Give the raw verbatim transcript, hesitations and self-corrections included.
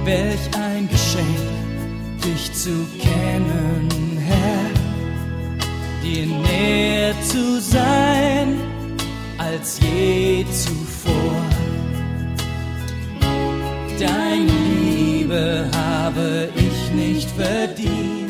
welch ein Geschenk, dich zu kennen, Herr, dir näher zu sein als je zuvor. Deine Liebe habe ich nicht verdient,